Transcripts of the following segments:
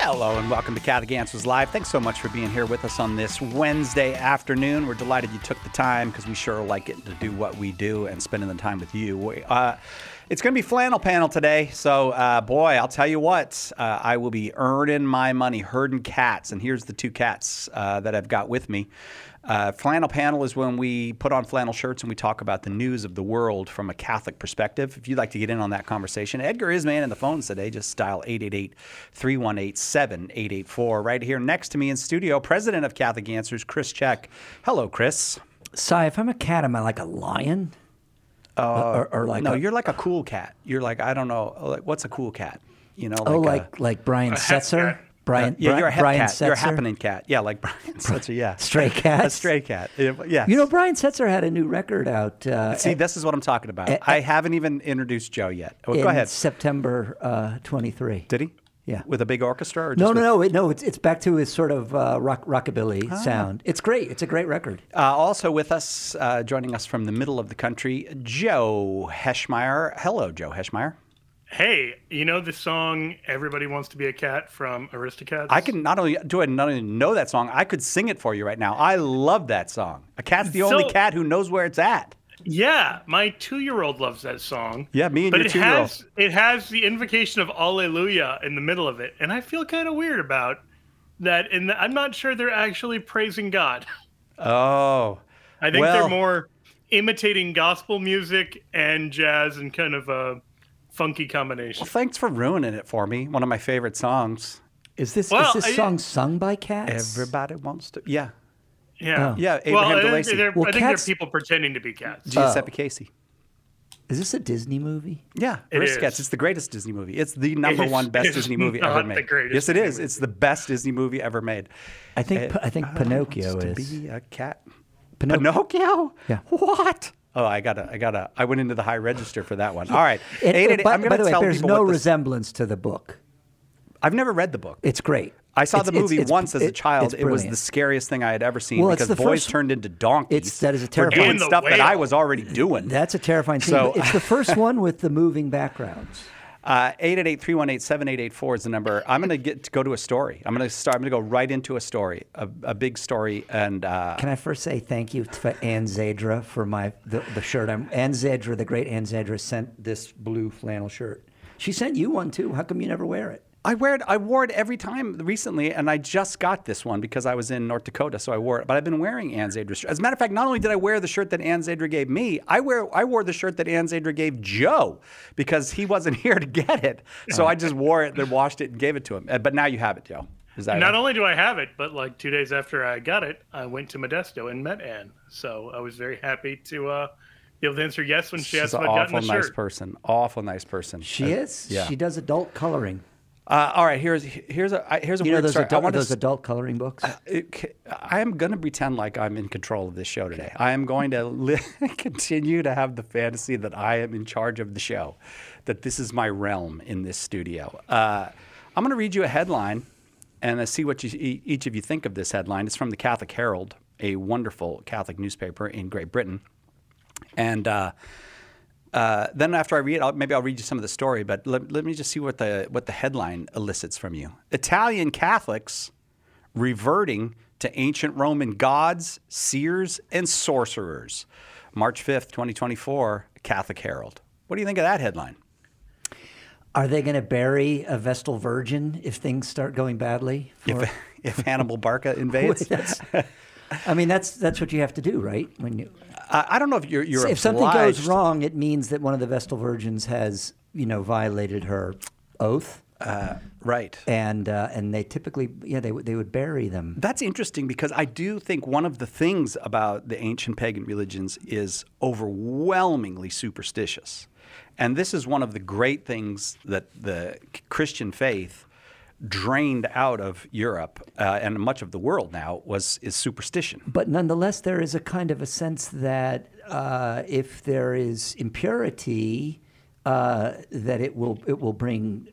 Hello and welcome to Catholic Answers Live. Thanks so much for being here with us on this Wednesday afternoon. We're delighted you took the time because we sure like getting to do what we do and spending the time with you. It's going to be flannel panel today, so boy, I'll tell you what, I will be earning my money herding cats, and here's the two cats that I've got with me. Flannel panel is when we put on flannel shirts and we talk about the news of the world from a Catholic perspective. If you'd like to get in on that conversation, Edgar is manning the phones today. Just dial 888-318-7884. Right here next to me in studio, President of Catholic Answers, Chris Check. Hello, Chris. Si, if I'm a cat, am I like a lion? Or like no, you're like a cool cat. You're like, I don't know, like, what's a cool cat? You know, like Brian Setzer? You're a hep Brian cat. Setzer? You're a happening cat. Yeah, like Brian Setzer, yeah. Stray cat? A stray cat, yeah. You know, Brian Setzer had a new record out. See, this is what I'm talking about. I haven't even introduced Joe yet. Go ahead. September 23. Did he? Yeah. With a big orchestra? Or just No. It's back to his sort of rockabilly sound. It's great. It's a great record. Also with us, joining us from the middle of the country, Joe Heschmeyer. Hello, Joe Heschmeyer. Hey, you know the song "Everybody Wants to Be a Cat" from Aristocats? I can not only know that song, I could sing it for you right now. I love that song. A cat's the only cat who knows where it's at. Yeah, my 2-year-old loves that song. Yeah, me and your 2-year-old. It has the invocation of Alleluia in the middle of it, and I feel kind of weird about that. And I'm not sure they're actually praising God. Oh, I think they're more imitating gospel music and jazz and kind of a funky combination. Well, thanks for ruining it for me. One of my favorite songs. Is this song sung by cats? Everybody wants to. Yeah. Yeah. Yeah. Abraham DeLacy. I think they're people pretending to be cats. Giuseppe Casey. Is this a Disney movie? Yeah, Aristocats. It's the greatest Disney movie. It's the number one best Disney movie ever made. The greatest yes, it is. It's the best Disney movie ever made. I think Pinocchio to is. Be a cat. Pinocchio? Yeah. What? Oh, I went into the high register for that one. All right. By the way, there's no resemblance to the book. I've never read the book. It's great. I saw the movie once as a child. It was the scariest thing I had ever seen because boys turned into donkeys. That is a terrifying doing stuff that I was already doing. That's a terrifying scene. So, it's the first one with the moving backgrounds. 888-318-7884 is the number. I'm going to go to a story. I'm going to go right into a story, a big story. And can I first say thank you to Ann Zadra for the shirt? Ann Zadra, the great Ann Zadra, sent this blue flannel shirt. She sent you one too. How come you never wear it? I wore it every time recently, and I just got this one because I was in North Dakota, so I wore it. But I've been wearing Ann Zadra's shirt. As a matter of fact, not only did I wear the shirt that Ann Zadra gave me, I wore the shirt that Ann Zadra gave Joe because he wasn't here to get it. So I just wore it, then washed it, and gave it to him. But now you have it, Joe. Is that Not only do I have it, but like 2 days after I got it, I went to Modesto and met Ann. So I was very happy to be able to answer yes when she asked if I'd gotten the shirt. Awful nice person. She is? Yeah. She does adult coloring. All right, here's a weird story. Those adult coloring books? I am going to pretend like I'm in control of this show today. I am going to continue to have the fantasy that I am in charge of the show, that this is my realm in this studio. I'm going to read you a headline and see what each of you think of this headline. It's from the Catholic Herald, a wonderful Catholic newspaper in Great Britain. And then after I read it, maybe I'll read you some of the story, but let me just see what the headline elicits from you. Italian Catholics reverting to ancient Roman gods, seers, and sorcerers. March 5th, 2024, Catholic Herald. What do you think of that headline? Are they going to bury a Vestal Virgin if things start going badly? If Hannibal Barca invades? that's what you have to do, right? When you... I don't know if you're if something goes wrong, it means that one of the Vestal Virgins has, violated her oath. Right. And they typically, they would bury them. That's interesting because I do think one of the things about the ancient pagan religions is overwhelmingly superstitious. And this is one of the great things that the Christian faith drained out of Europe and much of the world now is superstition. But nonetheless, there is a kind of a sense that if there is impurity, that it will bring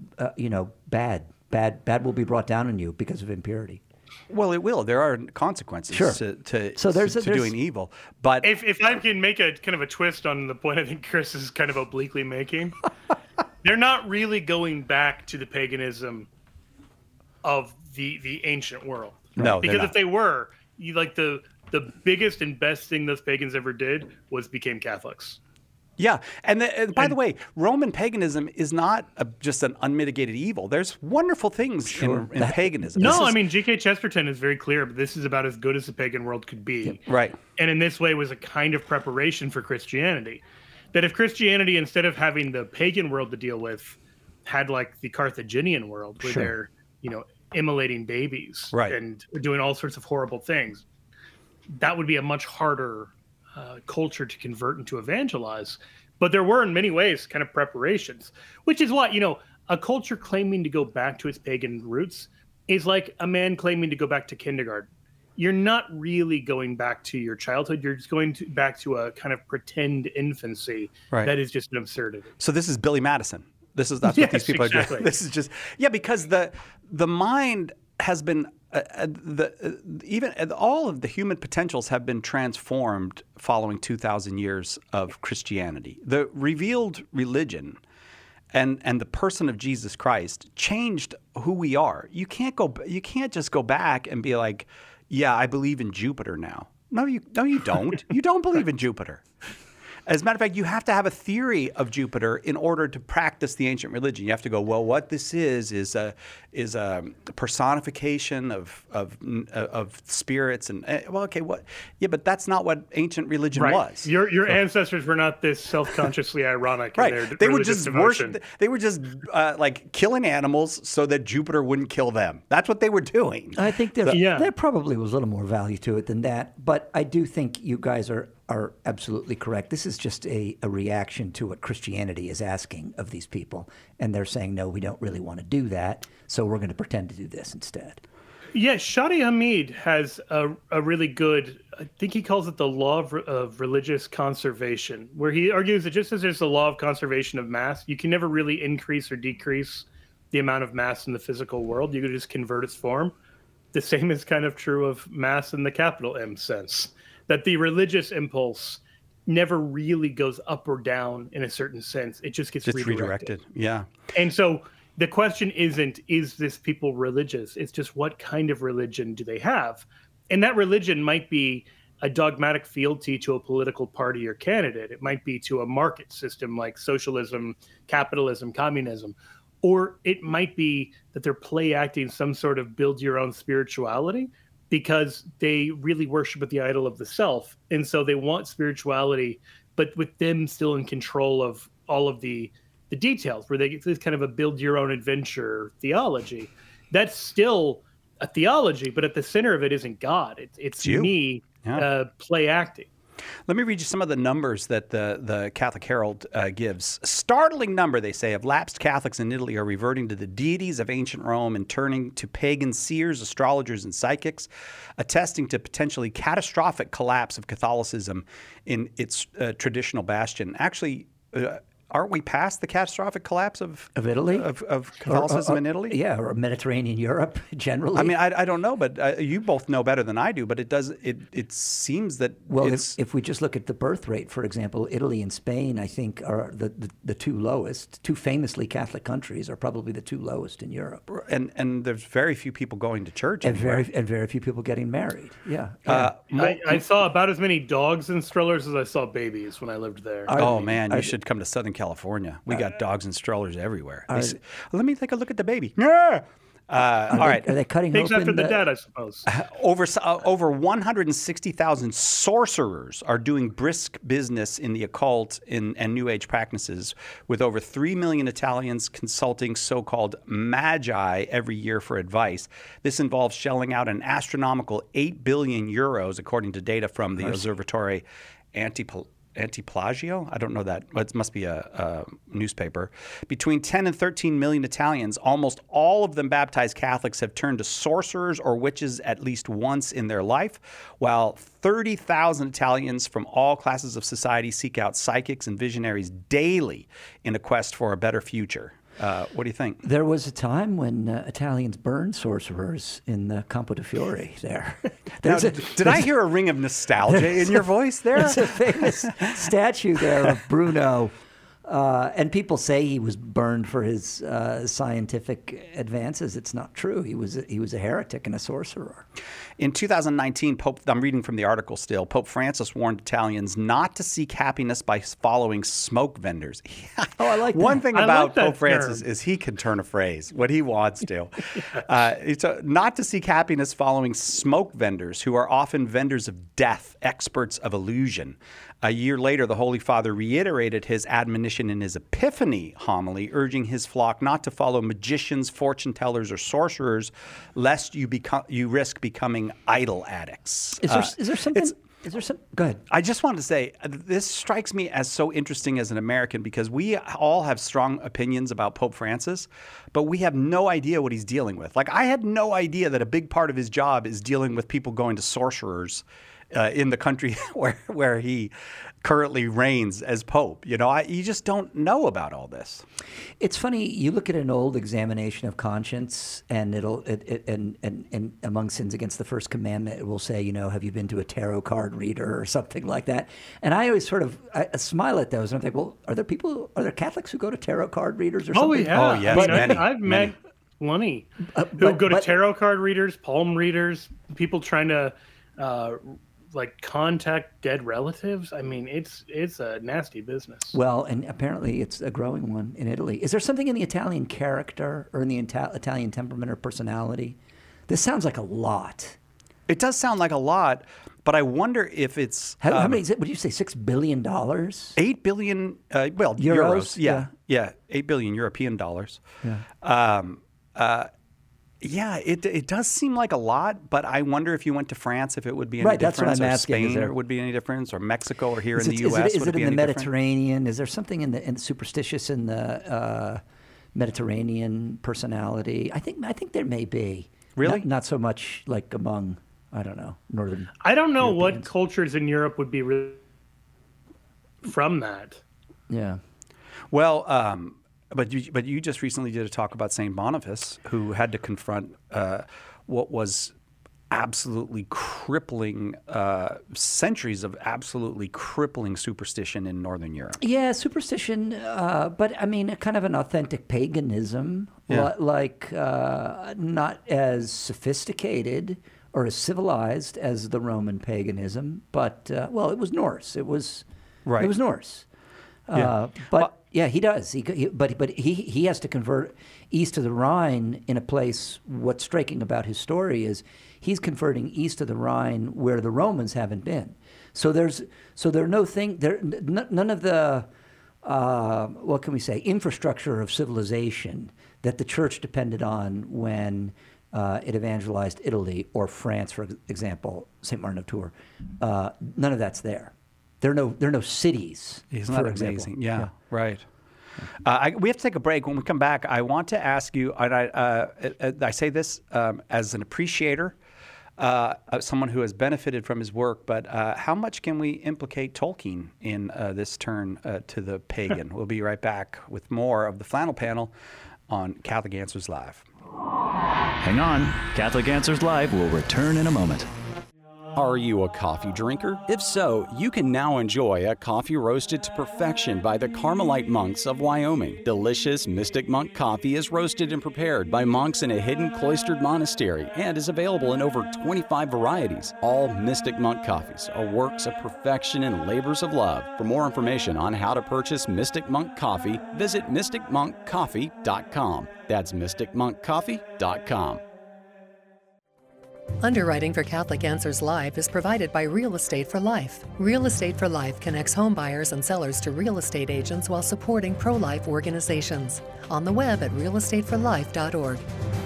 bad will be brought down on you because of impurity. Well, it will. There are consequences to doing evil. But if I can make a kind of a twist on the point I think Chris is kind of obliquely making, they're not really going back to the paganism of the ancient world. No, because they're if they were, the biggest and best thing those pagans ever did was became Catholics. Yeah, and by the way, Roman paganism is not just an unmitigated evil. There's wonderful things in paganism. No, I mean, G.K. Chesterton is very clear, but this is about as good as the pagan world could be. Right. And in this way was a kind of preparation for Christianity. That if Christianity, instead of having the pagan world to deal with, had like the Carthaginian world where they're, immolating babies and doing all sorts of horrible things, that would be a much harder culture to convert and to evangelize. But there were in many ways kind of preparations, which is why, a culture claiming to go back to its pagan roots is like a man claiming to go back to kindergarten. You're not really going back to your childhood. You're just going back to a kind of pretend infancy that is just an absurdity. So this is Billy Madison. That's what these people are doing. This is just because the mind has been all of the human potentials have been transformed following 2,000 years of Christianity. The revealed religion and the person of Jesus Christ changed who we are. You can't just go back and be like, yeah, I believe in Jupiter now. No, you don't. You don't believe in Jupiter. As a matter of fact, you have to have a theory of Jupiter in order to practice the ancient religion. You have to go, well, what this is a personification of spirits and what? Yeah, but that's not what ancient religion was. Your ancestors were not this self-consciously ironic. Right. In their they were just devotion. They were just like killing animals so that Jupiter wouldn't kill them. That's what they were doing. I think there probably was a little more value to it than that, but I do think you guys are absolutely correct. This is just a reaction to what Christianity is asking of these people. And they're saying, no, we don't really want to do that, so we're going to pretend to do this instead. Yeah, Shadi Hamid has a really good, I think he calls it the law of religious conservation, where he argues that just as there's the law of conservation of mass, you can never really increase or decrease the amount of mass in the physical world. You can just convert its form. The same is kind of true of mass in the capital M sense. That the religious impulse never really goes up or down in a certain sense. It just gets redirected. Yeah. And so the question isn't, is this people religious? It's just what kind of religion do they have? And that religion might be a dogmatic fealty to a political party or candidate. It might be to a market system like socialism, capitalism, communism. Or it might be that they're play acting some sort of build your own spirituality, because they really worship at the idol of the self. And so they want spirituality, but with them still in control of all of the details, where they get this kind of a build your own adventure theology. That's still a theology, but at the center of it isn't God. It's me play acting. Let me read you some of the numbers that the Catholic Herald gives. A startling number, they say, of lapsed Catholics in Italy are reverting to the deities of ancient Rome and turning to pagan seers, astrologers, and psychics, attesting to potentially catastrophic collapse of Catholicism in its traditional bastion. Actually, aren't we past the catastrophic collapse of Italy? Of Catholicism in Italy? Yeah, or Mediterranean Europe generally. I mean, I don't know, but you both know better than I do, but it seems that if we just look at the birth rate, for example, Italy and Spain, I think, are the two lowest. Two famously Catholic countries are probably the two lowest in Europe. And there's very few people going to church. And very few people getting married. Yeah. I saw about as many dogs and strollers as I saw babies when I lived there. Oh, man, you should come to Southern California. We got dogs and strollers everywhere. Let me take a look at the baby. Yeah. All right. Are they cutting Pigs open after the dead, I suppose. Over 160,000 sorcerers are doing brisk business in the occult and New Age practices, with over 3 million Italians consulting so-called magi every year for advice. This involves shelling out an astronomical 8 billion euros, according to data from the Osservatore Antiplagio? I don't know that. It must be a newspaper. Between 10 and 13 million Italians, almost all of them baptized Catholics, have turned to sorcerers or witches at least once in their life, while 30,000 Italians from all classes of society seek out psychics and visionaries daily in a quest for a better future. What do you think? There was a time when Italians burned sorcerers in the Campo de Fiore there. Did I hear a ring of nostalgia in your voice there? There's a famous statue there of Bruno And people say he was burned for his scientific advances. It's not true. He was a heretic and a sorcerer. In 2019, I'm reading from the article still, Pope Francis warned Italians not to seek happiness by following smoke vendors. Oh, I like that. One thing about that Pope Francis term. is he can turn a phrase when he wants to. It's not to seek happiness following smoke vendors, who are often vendors of death, experts of illusion. A year later, the Holy Father reiterated his admonition in his Epiphany homily, urging his flock not to follow magicians, fortune tellers, or sorcerers, lest you risk becoming idol addicts. Is there something? Go ahead. I just wanted to say, this strikes me as so interesting as an American, because we all have strong opinions about Pope Francis, but we have no idea what he's dealing with. Like, I had no idea that a big part of his job is dealing with people going to sorcerers in the country where he currently reigns as Pope. You just don't know about all this. It's funny. You look at an old examination of conscience, and and among sins against the first commandment, it will say, have you been to a tarot card reader or something like that? And I always I smile at those, and I think, well, are there Catholics who go to tarot card readers or something? Yeah. Oh, yes, many. I've met plenty who go to tarot card readers, palm readers, people trying to contact dead relatives. I mean, it's a nasty business. Well, and apparently it's a growing one in Italy. Is there something in the Italian character or in the Italian temperament or personality? This sounds like a lot. It does sound like a lot, but I wonder if it's... How many is it? Would you say $6 billion? 8 billion, euros. Yeah, 8 billion European dollars. Yeah. It does seem like a lot, but I wonder if you went to France, if it would be any right, difference, that's what I'm or asking. Spain, would be any difference, or Mexico, or here in the U.S. Is it in the any Mediterranean? Is there something in the superstitious in the Mediterranean personality? I think there may be. Really? Not so much like among, I don't know, northern. I don't know Europeans. what cultures in Europe would be from that. Yeah. Well, but you just recently did a talk about St. Boniface, who had to confront what was absolutely crippling, centuries of absolutely crippling superstition in Northern Europe. Yeah, superstition, but I mean, kind of an authentic paganism, Yeah. not as sophisticated or as civilized as the Roman paganism, but it was Norse. It was Norse. Yeah. He does. He has to convert east of the Rhine in a place. What's striking about his story is he's converting east of the Rhine where the Romans haven't been. So none of the what can we say, infrastructure of civilization that the church depended on when it evangelized Italy or France, for example, St. Martin of Tours. None of that's there. There are no cities. Isn't that amazing? Yeah, right. We have to take a break. When we come back, I want to ask you, and I say this as an appreciator, someone who has benefited from his work, but how much can we implicate Tolkien in this turn to the pagan? We'll be right back with more of the Flannel Panel on Catholic Answers Live. Hang on. Catholic Answers Live will return in a moment. Are you a coffee drinker? If so, you can now enjoy a coffee roasted to perfection by the Carmelite monks of Wyoming. Delicious Mystic Monk coffee is roasted and prepared by monks in a hidden cloistered monastery and is available in over 25 varieties. All Mystic Monk coffees are works of perfection and labors of love. For more information on how to purchase Mystic Monk coffee, visit mysticmonkcoffee.com. That's mysticmonkcoffee.com. Underwriting for Catholic Answers Live is provided by Real Estate for Life. Real Estate for Life connects home buyers and sellers to real estate agents while supporting pro-life organizations. On the web at realestateforlife.org.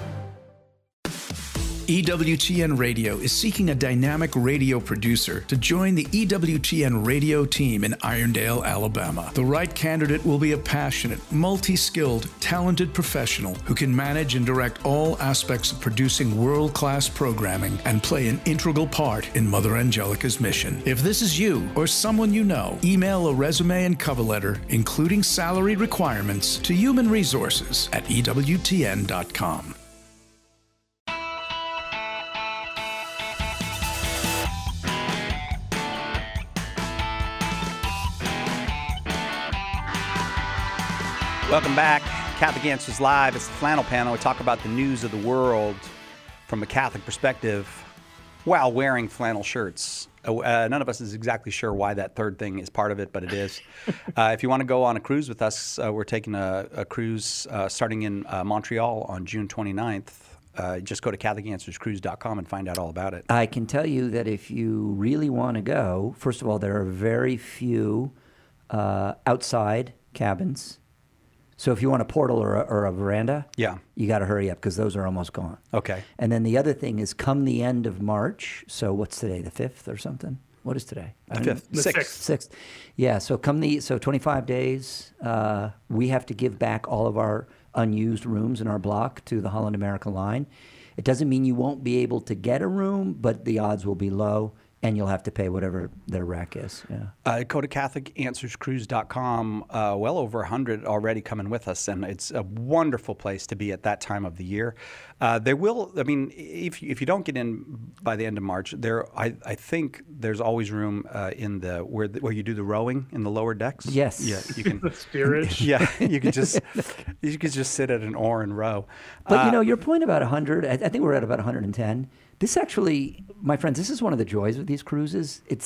EWTN Radio is seeking a dynamic radio producer to join the EWTN radio team in Irondale, Alabama. The right candidate will be a passionate, multi-skilled, talented professional who can manage and direct all aspects of producing world-class programming and play an integral part in Mother Angelica's mission. If this is you or someone you know, email a resume and cover letter, including salary requirements, to Human Resources at EWTN.com. Welcome back. Catholic Answers Live. It's the Flannel Panel. We talk about the news of the world from a Catholic perspective while wearing flannel shirts. None of us is exactly sure why that third thing is part of it, but it is. If you want to go on a cruise with us, we're taking a cruise starting in Montreal on June 29th. Just go to CatholicAnswersCruise.com and find out all about it. I can tell you that if you really want to go, first of all, there are very few outside cabins. So if you want a portal or a veranda, you got to hurry up because those are almost gone. Okay. And then the other thing is come the end of March, so what's today, the 5th or something? What is today? The 5th. The 6th. Yeah, so 25 days, we have to give back all of our unused rooms in our block to the Holland America Line. It doesn't mean you won't be able to get a room, but the odds will be low. And you'll have to pay whatever their rack is. Yeah. Go to CatholicAnswersCruise.com. Well over 100 already coming with us, and it's a wonderful place to be at that time of the year. They will. I mean, if you don't get in by the end of March, I think there's always room in the where you do the rowing in the lower decks. Yes. Yeah. You can. The steerage. Yeah. You could just sit at an oar and row. But your point about 100, I think we're at about 110. This actually, my friends, this is one of the joys of these cruises. It's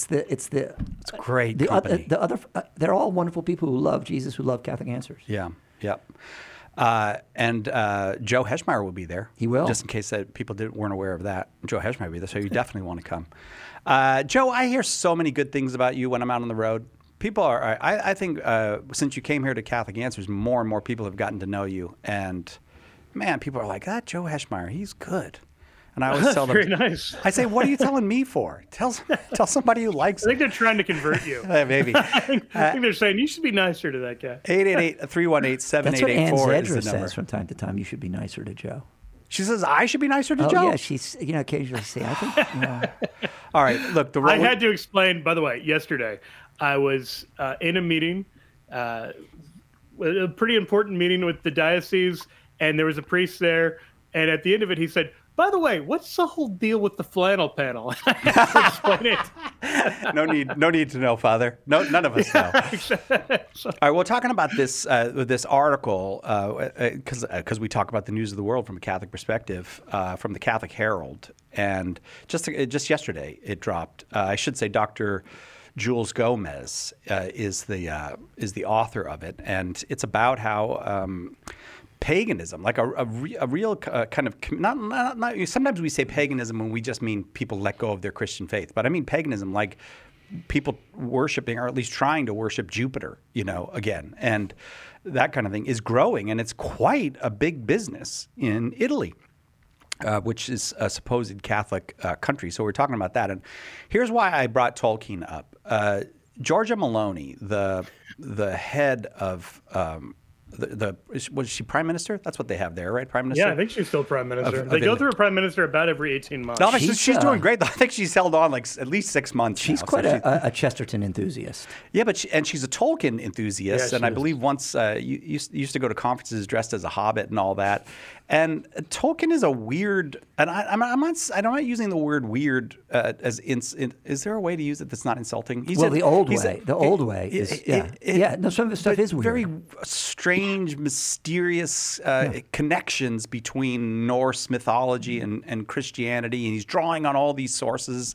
great. They're all wonderful people who love Jesus, who love Catholic Answers. Yeah. Yep. And Joe Heschmeyer will be there. He will. Just in case that people weren't aware of that. Joe Heschmeyer will be there, so you definitely want to come. Joe, I hear so many good things about you when I'm out on the road. People are, I think since you came here to Catholic Answers, more and more people have gotten to know you. And man, people are like, Joe Heschmeyer, he's good. And I always tell them, very nice. I say, what are you telling me for? Tell somebody who likes I think they're trying to convert you. Maybe. I think they're saying you should be nicer to that guy. 888-318-7884 That's what Ann is the Zedra number. says from time to time. You should be nicer to Joe. She says I should be nicer to Joe? Oh, yeah. She's, occasionally say, I think. All right. Look, I had to explain, by the way, yesterday, I was in a meeting, a pretty important meeting with the diocese, and there was a priest there. And at the end of it, he said, by the way, what's the whole deal with the flannel panel? I had to explain it. No need to know, Father. No, none of us know. All right, we're talking about this article because we talk about the news of the world from a Catholic perspective, from the Catholic Herald, and just yesterday it dropped. I should say, Dr. Jules Gomez is the author of it, and it's about how. Paganism, like a real kind of not. Sometimes we say paganism when we just mean people let go of their Christian faith, but I mean paganism like people worshiping or at least trying to worship Jupiter, again, and that kind of thing is growing, and it's quite a big business in Italy, which is a supposed Catholic country. So we're talking about that, and here's why I brought Tolkien up. Giorgia Meloni, the head of. Was she prime minister? That's what they have there, right? Prime minister? Yeah, I think she's still prime minister. They go through a prime minister about every 18 months. No, she's doing great, though. I think she's held on like at least 6 months. She's quite a Chesterton enthusiast. Yeah, but she's a Tolkien enthusiast, and I believe once you used to go to conferences dressed as a hobbit and all that. And Tolkien is a weird, and I'm not using the word weird as is there a way to use it that's not insulting? The old way is no, some of the stuff is weird. Very strange, mysterious connections between Norse mythology and Christianity, and he's drawing on all these sources.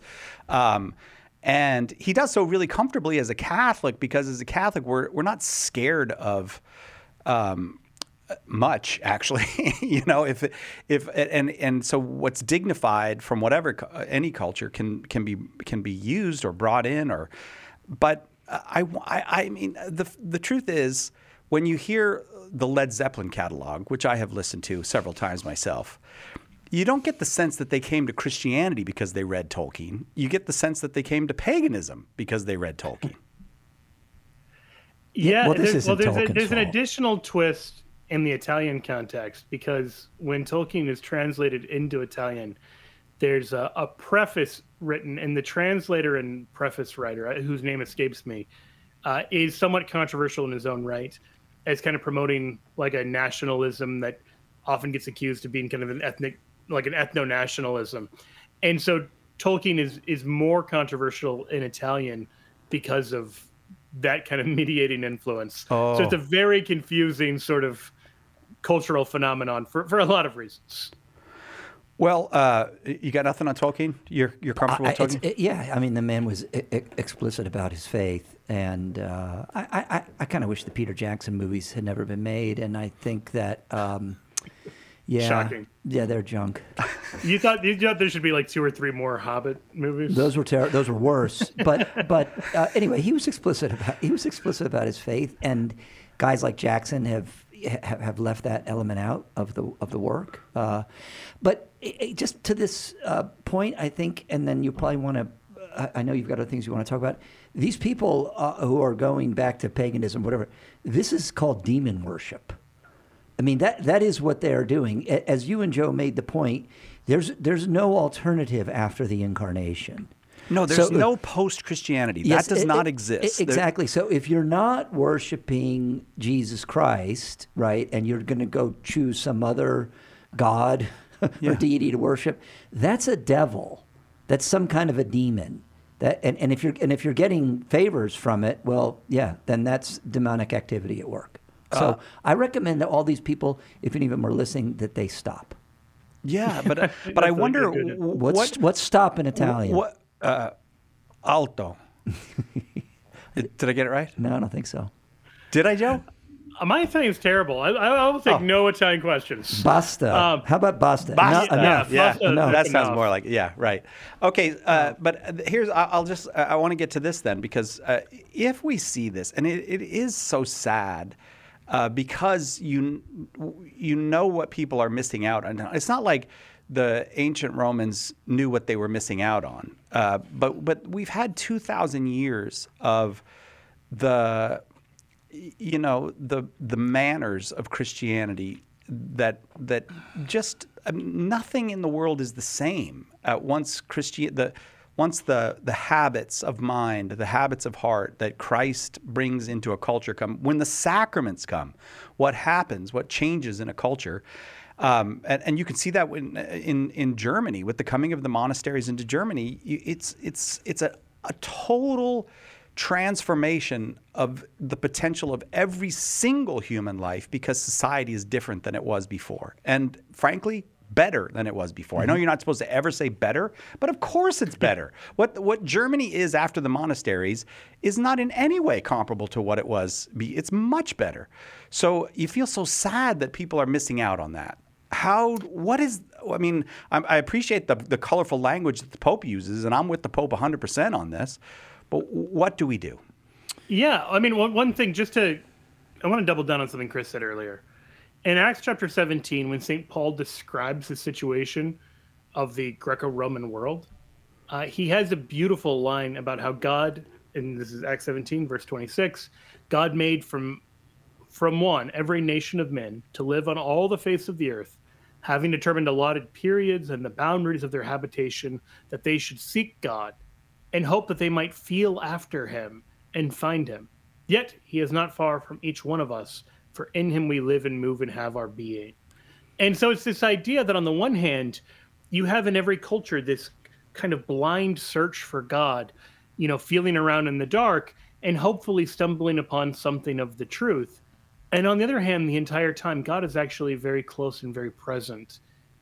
And he does so really comfortably as a Catholic, because as a Catholic, we're not scared of much, actually. So what's dignified from whatever any culture can be used or brought in, but I mean the truth is, when you hear the Led Zeppelin catalog, which I have listened to several times myself, you don't get the sense that they came to Christianity because they read Tolkien. You get the sense that they came to paganism because they read Tolkien. Yeah, there's an additional twist in the Italian context, because when Tolkien is translated into Italian, there's a preface written, and the translator and preface writer, whose name escapes me, is somewhat controversial in his own right, as kind of promoting like a nationalism that often gets accused of being kind of an ethno-nationalism. And so Tolkien is more controversial in Italian because of that kind of mediating influence. Oh. So it's a very confusing sort of cultural phenomenon for a lot of reasons. Well, you got nothing on Tolkien? You're comfortable with Tolkien? Yeah, I mean, the man was explicit about his faith, and I kind of wish the Peter Jackson movies had never been made, and I think that, Shocking. Yeah, they're junk. You thought there should be like 2 or 3 more Hobbit movies? Those were those were worse. But anyway, he was explicit about his faith, and guys like Jackson have left that element out of the work. But just to this point, I think, and then you probably want to. I know you've got other things you want to talk about. These people who are going back to paganism, whatever, this is called demon worship. I mean, that is what they are doing. As you and Joe made the point, there's no alternative after the incarnation. No, there's no post-Christianity. Yes, that does not exist. Exactly. So if you're not worshiping Jesus Christ, right, and you're going to go choose some other god or deity to worship, that's a devil. That's some kind of a demon. And if you're getting favors from it, well, yeah, then that's demonic activity at work. So I recommend that all these people, if any of them are listening, that they stop. Yeah, but I wonder what's stop in Italian? Alto. Did I get it right? No, I don't think so. Did I, Joe? My Italian is terrible. I will take no Italian questions. Basta. How about basta? Basta. Enough. Yeah, Enough. that sounds more like right. Okay, but here's I want to get to this then, because if we see this, and it is so sad. Because you know what people are missing out on. It's not like the ancient Romans knew what they were missing out on, but we've had 2,000 years of the manners of Christianity that just nothing in the world is the same. Once the habits of mind, the habits of heart that Christ brings into a culture come, when the sacraments come, what happens, what changes in a culture, and you can see that in Germany with the coming of the monasteries into Germany. It's a total transformation of the potential of every single human life, because society is different than it was before, and frankly, better than it was before. I know you're not supposed to ever say better, but of course it's better. What Germany is after the monasteries is not in any way comparable to what it was. It's much better. So you feel so sad that people are missing out on that. I appreciate the colorful language that the Pope uses, and I'm with the Pope 100% on this, but what do we do? Yeah, I mean, one thing, I want to double down on something Chris said earlier. In Acts chapter 17, when St. Paul describes the situation of the Greco-Roman world, he has a beautiful line about how God, and this is Acts 17, verse 26, God made from one every nation of men to live on all the face of the earth, having determined allotted periods and the boundaries of their habitation, that they should seek God and hope that they might feel after him and find him. Yet he is not far from each one of us, for in him we live and move and have our being. And so it's this idea that on the one hand, you have in every culture this kind of blind search for God, feeling around in the dark and hopefully stumbling upon something of the truth. And on the other hand, the entire time, God is actually very close and very present,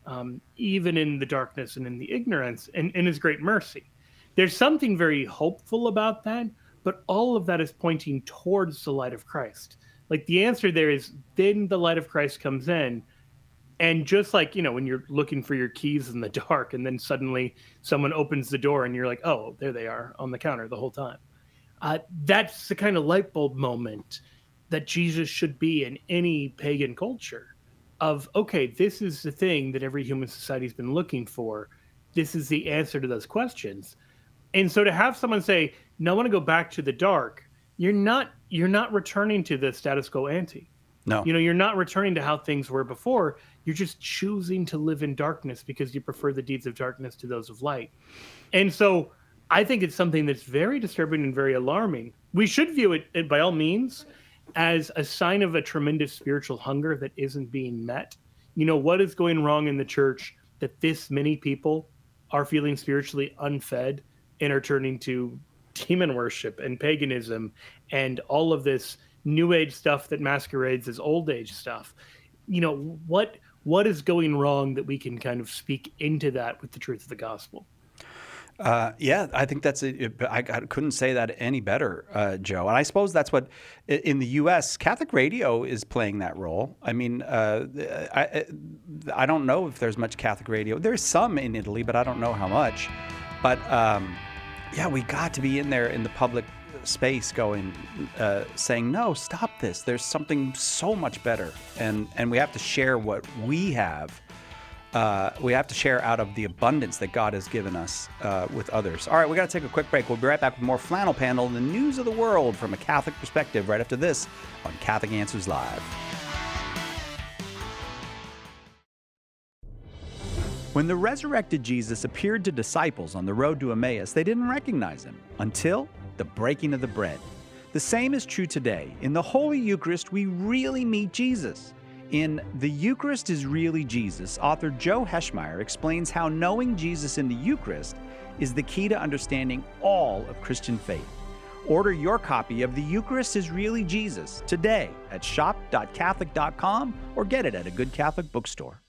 even in the darkness and in the ignorance, and in his great mercy. There's something very hopeful about that, but all of that is pointing towards the light of Christ. Like, the answer there is then the light of Christ comes in, and just like, when you're looking for your keys in the dark and then suddenly someone opens the door and you're like, oh, there they are on the counter the whole time. That's the kind of light bulb moment that Jesus should be in any pagan culture of, okay, this is the thing that every human society has been looking for. This is the answer to those questions. And so to have someone say, no, I want to go back to the dark, you're not returning to the status quo ante. No. You're not returning to how things were before. You're just choosing to live in darkness because you prefer the deeds of darkness to those of light. And so I think it's something that's very disturbing and very alarming. We should view it by all means as a sign of a tremendous spiritual hunger that isn't being met. What is going wrong in the church that this many people are feeling spiritually unfed and are turning to demon worship and paganism and all of this New Age stuff that masquerades as Old Age stuff. What is going wrong that we can kind of speak into that with the truth of the gospel? Yeah, I think that's it. I couldn't say that any better, Joe. And I suppose that's what, in the U.S., Catholic radio is playing that role. I mean, I don't know if there's much Catholic radio. There's some in Italy, but I don't know how much. But yeah, we got to be in there in the public space going, saying, no, stop this. There's something so much better. And we have to share what we have. We have to share out of the abundance that God has given us with others. All right, we got to take a quick break. We'll be right back with more Flannel Panel and the news of the world from a Catholic perspective right after this on Catholic Answers Live. When the resurrected Jesus appeared to disciples on the road to Emmaus, they didn't recognize him until the breaking of the bread. The same is true today. In the Holy Eucharist, we really meet Jesus. In The Eucharist is Really Jesus, author Joe Heschmeyer explains how knowing Jesus in the Eucharist is the key to understanding all of Christian faith. Order your copy of The Eucharist is Really Jesus today at shop.catholic.com or get it at a good Catholic bookstore.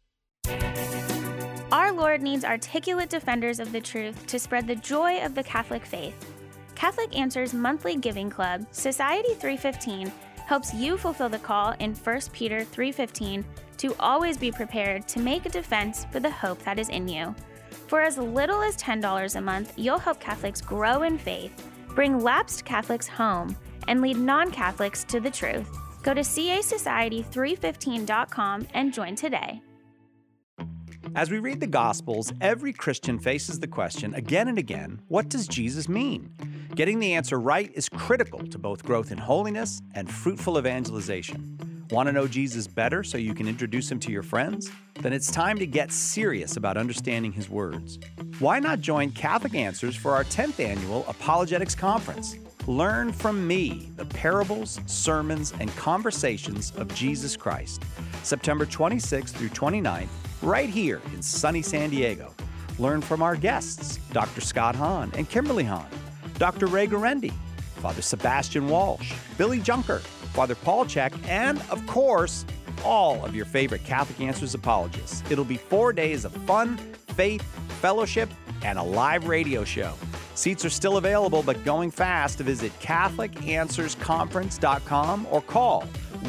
Our Lord needs articulate defenders of the truth to spread the joy of the Catholic faith. Catholic Answers monthly giving club, Society 315, helps you fulfill the call in 1 Peter 3:15 to always be prepared to make a defense for the hope that is in you. For as little as $10 a month, you'll help Catholics grow in faith, bring lapsed Catholics home, and lead non-Catholics to the truth. Go to casociety315.com and join today. As we read the Gospels, every Christian faces the question again and again, what does Jesus mean? Getting the answer right is critical to both growth in holiness and fruitful evangelization. Want to know Jesus better so you can introduce him to your friends? Then it's time to get serious about understanding his words. Why not join Catholic Answers for our 10th annual Apologetics Conference? Learn from me the parables, sermons, and conversations of Jesus Christ. September 26th through 29th, right here in sunny San Diego. Learn from our guests, Dr. Scott Hahn and Kimberly Hahn, Dr. Ray Guarendi, Father Sebastian Walsh, Billy Junker, Father Paul Check, and, of course, all of your favorite Catholic Answers apologists. It'll be 4 days of fun, faith, fellowship, and a live radio show. Seats are still available, but going fast to visit CatholicAnswersConference.com or call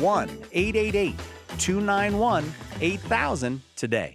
1-888-291-8000 today.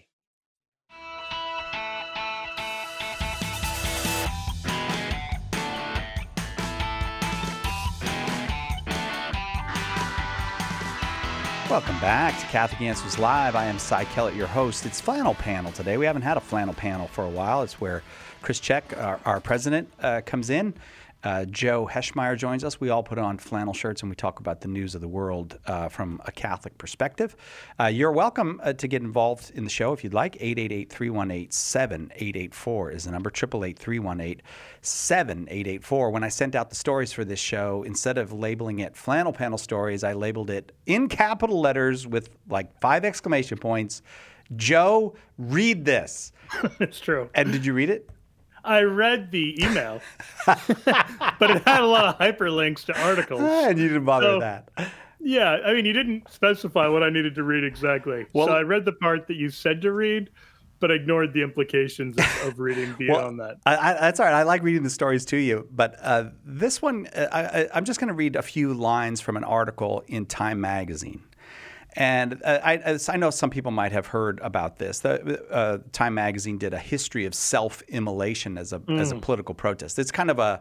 Welcome back to Catholic Answers Live. I am Cy Kellett, your host. It's Flannel Panel today. We haven't had a Flannel Panel for a while. It's where Chris Check, our president, comes in. Joe Heschmeyer joins us. We all put on flannel shirts and we talk about the news of the world from a Catholic perspective. You're welcome to get involved in the show if you'd like. 888-318-7884 is the number, 888-318-7884. When I sent out the stories for this show, instead of labeling it Flannel Panel Stories, I labeled it in capital letters with like 5 exclamation points. Joe, read this. It's true. And did you read it? I read the email, but it had a lot of hyperlinks to articles. And you didn't bother with that. Yeah, I mean, you didn't specify what I needed to read exactly. Well, so I read the part that you said to read, but ignored the implications of reading beyond that. That's all right. I like reading the stories to you. But this one, I'm just going to read a few lines from an article in Time Magazine. And I know some people might have heard about this. The Time Magazine did a history of self-immolation as a political protest. It's kind of a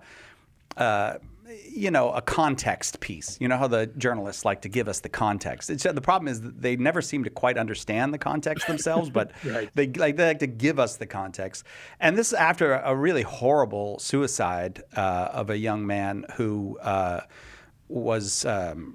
context piece. You know how the journalists like to give us the context. The problem is that they never seem to quite understand the context themselves, but right. they like to give us the context. And this is after a really horrible suicide of a young man who was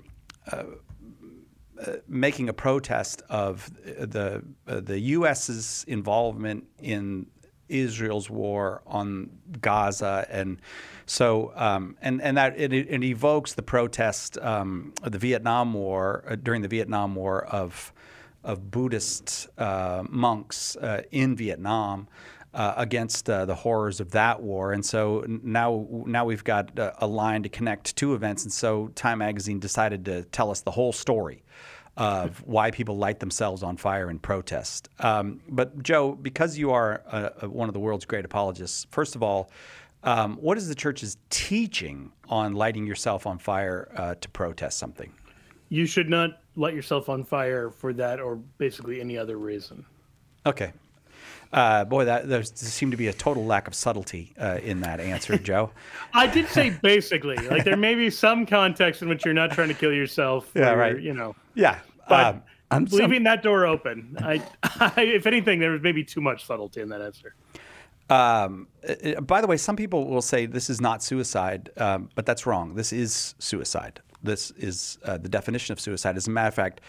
making a protest of the U.S.'s involvement in Israel's war on Gaza, and so and that it evokes the protest of the Vietnam War during the Vietnam War of Buddhist monks in Vietnam. against the horrors of that war. And so now we've got a line to connect two events. And so Time Magazine decided to tell us the whole story of why people light themselves on fire in protest. But Joe, because you are one of the world's great apologists, first of all, what is the church's teaching on lighting yourself on fire to protest something? You should not light yourself on fire for that or basically any other reason. Okay. Boy, there seemed to be a total lack of subtlety in that answer, Joe. I did say basically. Like, there may be some context in which you're not trying to kill yourself. Yeah, right. Yeah. But I'm leaving that door open. If anything, there was maybe too much subtlety in that answer. By the way, some people will say this is not suicide, but that's wrong. This is suicide. This is the definition of suicide. As a matter of fact,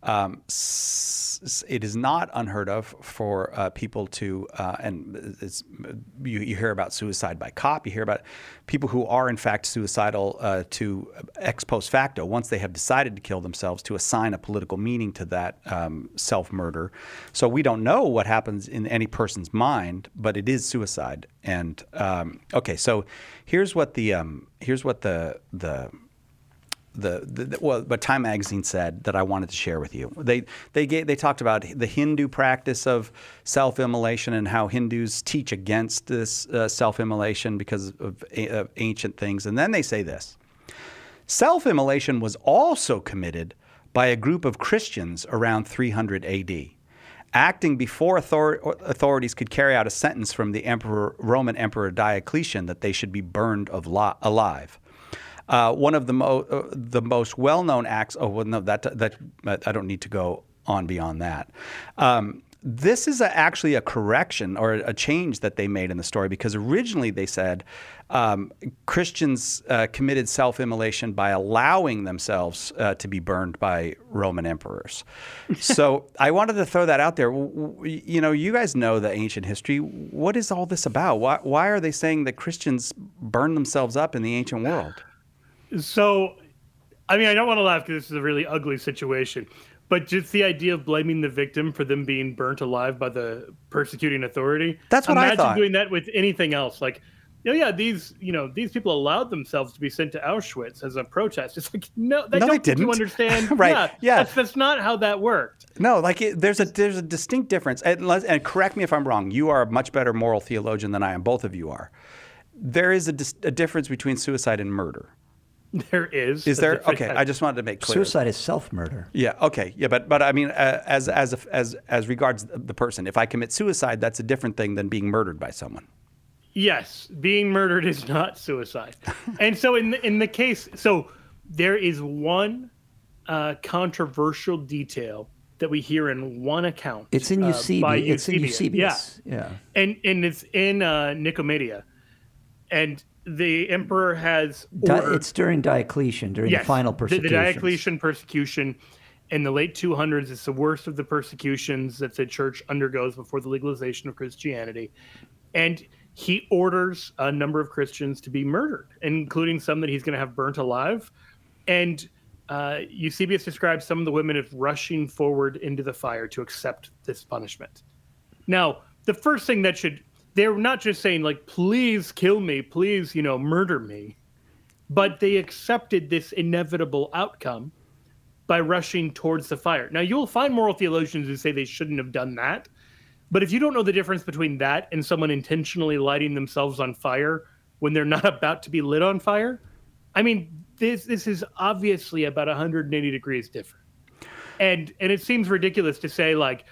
it is not unheard of for people to, you hear about suicide by cop, you hear about people who are in fact suicidal to ex post facto, once they have decided to kill themselves, to assign a political meaning to that self-murder. So we don't know what happens in any person's mind, but it is suicide. And okay, so here's what what Time Magazine said that I wanted to share with you. They talked about the Hindu practice of self-immolation and how Hindus teach against this self-immolation because of ancient things. And then they say this: self-immolation was also committed by a group of Christians around 300 AD, acting before authorities could carry out a sentence from the Roman Emperor Diocletian that they should be burned alive. One of the most well-known acts. Oh, well, no, that I don't need to go on beyond that. This is actually a correction or a change that they made in the story, because originally they said Christians committed self-immolation by allowing themselves to be burned by Roman emperors. So I wanted to throw that out there. You guys know the ancient history. What is all this about? Why are they saying that Christians burn themselves up in the ancient world? So, I mean, I don't want to laugh because this is a really ugly situation, but just the idea of blaming the victim for them being burnt alive by the persecuting authority. That's what I thought. Imagine doing that with anything else. Like, these people allowed themselves to be sent to Auschwitz as a protest. It's like, no, they didn't. You understand? Right. Yeah. That's not how that worked. No, there's a distinct difference. And correct me if I'm wrong. You are a much better moral theologian than I am. Both of you are. There is a difference between suicide and murder. There is. Is there? Okay, I just wanted to make clear. Suicide is self-murder. Yeah. Okay. Yeah, but I mean, as regards the person, if I commit suicide, that's a different thing than being murdered by someone. Yes, being murdered is not suicide. And so in the case, so there is one controversial detail that we hear in one account. It's in Eusebius. It's in Eusebius. Yeah. And it's in Nicomedia, and the emperor has ordered... It's during Diocletian, during the final persecution. The Diocletian persecution in the late 200s is the worst of the persecutions that the church undergoes before the legalization of Christianity. And he orders a number of Christians to be murdered, including some that he's going to have burnt alive. And Eusebius describes some of the women as rushing forward into the fire to accept this punishment. Now, the first thing that should... They're not just saying, like, please kill me, please, murder me. But they accepted this inevitable outcome by rushing towards the fire. Now, you'll find moral theologians who say they shouldn't have done that. But if you don't know the difference between that and someone intentionally lighting themselves on fire when they're not about to be lit on fire, I mean, this is obviously about 180 degrees different. And it seems ridiculous to say, like,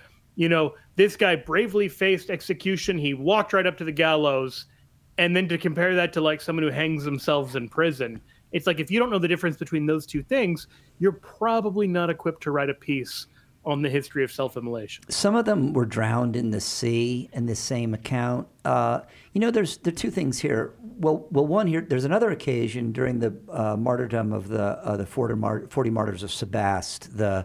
this guy bravely faced execution. He walked right up to the gallows. And then to compare that to like someone who hangs themselves in prison. It's like, if you don't know the difference between those two things, you're probably not equipped to write a piece on the history of self-immolation. Some of them were drowned in the sea in this same account. There are two things here. Well, one here, there's another occasion during the martyrdom of the 40 martyrs of Sebaste, the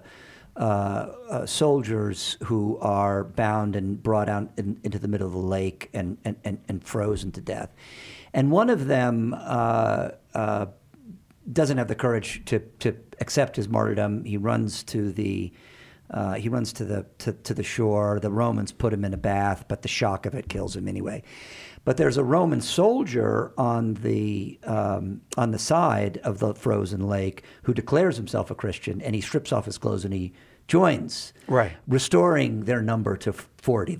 soldiers who are bound and brought out into the middle of the lake and frozen to death. And one of them doesn't have the courage to accept his martyrdom. He runs to the He runs to the shore. The Romans put him in a bath, but the shock of it kills him anyway. But there's a Roman soldier on the side of the frozen lake who declares himself a Christian, and he strips off his clothes and he joins, right, restoring their number to 40.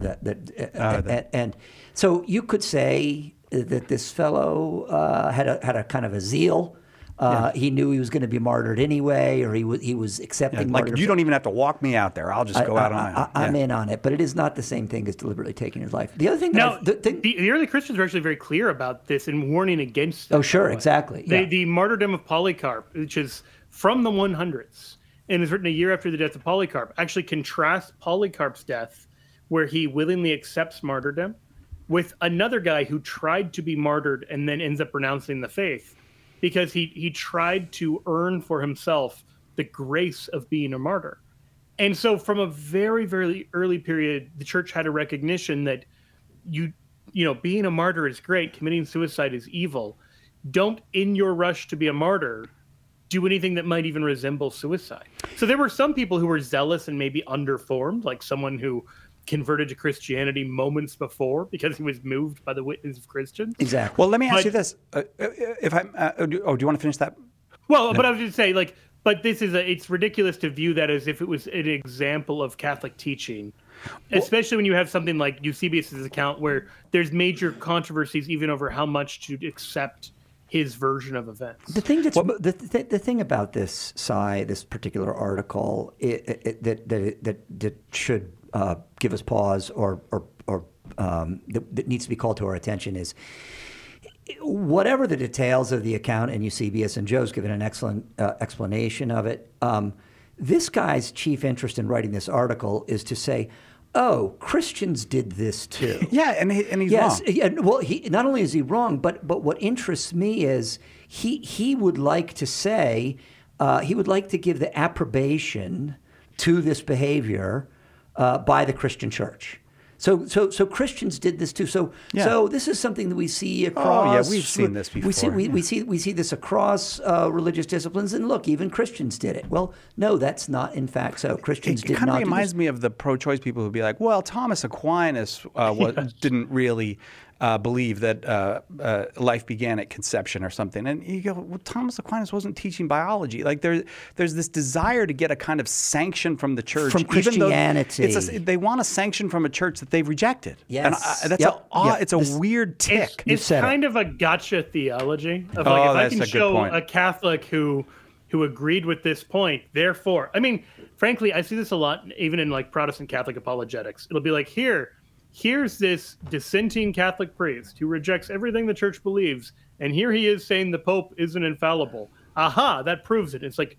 And so you could say that this fellow had a kind of a zeal. He knew he was going to be martyred anyway, or he was accepting martyrdom. You don't even have to walk me out there. I'll just go out on it. I'm in on it, but it is not the same thing as deliberately taking his life. The other thing the early Christians were actually very clear about this and warning against it. Oh, sure, exactly. The martyrdom of Polycarp, which is from the 100s, and is written a year after the death of Polycarp, actually contrasts Polycarp's death, where he willingly accepts martyrdom, with another guy who tried to be martyred and then ends up renouncing the faith, because he tried to earn for himself the grace of being a martyr. And so from a very, very early period, the church had a recognition that you know, being a martyr is great, committing suicide is evil. Don't, in your rush to be a martyr, do anything that might even resemble suicide. So there were some people who were zealous and maybe underformed, like someone who converted to Christianity moments before because he was moved by the witness of Christians. Exactly. Well, let me ask you this: if I'm, do you want to finish that? Well, but I was just saying, like, but it's ridiculous to view that as if it was an example of Catholic teaching, especially when you have something like Eusebius's account where there's major controversies even over how much to accept his version of events. The thing the thing about this particular article that should give us pause or that needs to be called to our attention is whatever the details of the account in Eusebius, and Joe's given an excellent explanation of it. This guy's chief interest in writing this article is to say, oh, Christians did this too. Yeah, and he's wrong. Yes, well, not only is he wrong, but what interests me is he would like to say, he would like to give the approbation to this behavior by the Christian church. So Christians did this too. So this is something that we see across. Oh yeah, we've seen this before. We see this across religious disciplines, and look, even Christians did it. Well, no, that's not in fact so. Christians did not. It kind of reminds me of the pro-choice people who'd be like, "Well, Thomas Aquinas didn't really believe that life began at conception or something." And you go, well, Thomas Aquinas wasn't teaching biology. Like there's this desire to get a kind of sanction from the church. From Christianity. They want a sanction from a church that they've rejected. Yes. And it's a weird tick. It's kind of a gotcha theology. Of like, if I can show a Catholic who agreed with this point, therefore, I mean, frankly, I see this a lot even in like Protestant Catholic apologetics. It'll be like, here's this dissenting Catholic priest who rejects everything the church believes, and here he is saying the Pope isn't infallible. Aha, that proves it. It's like,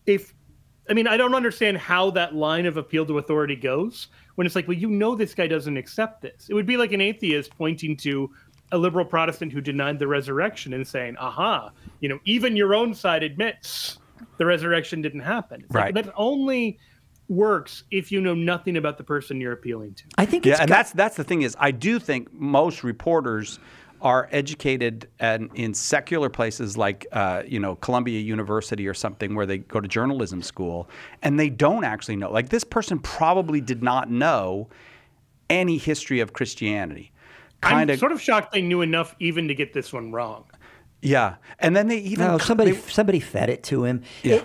I don't understand how that line of appeal to authority goes when it's like, well, this guy doesn't accept this. It would be like an atheist pointing to a liberal Protestant who denied the resurrection and saying, aha, even your own side admits the resurrection didn't happen. It's right. Like, that only works if you know nothing about the person you're appealing to. I think that's the thing is I do think most reporters are educated in secular places like Columbia University or something where they go to journalism school and they don't actually know. Like this person probably did not know any history of Christianity. I'm sort of shocked they knew enough even to get this one wrong. Yeah, and then they even somebody fed it to him. Yeah.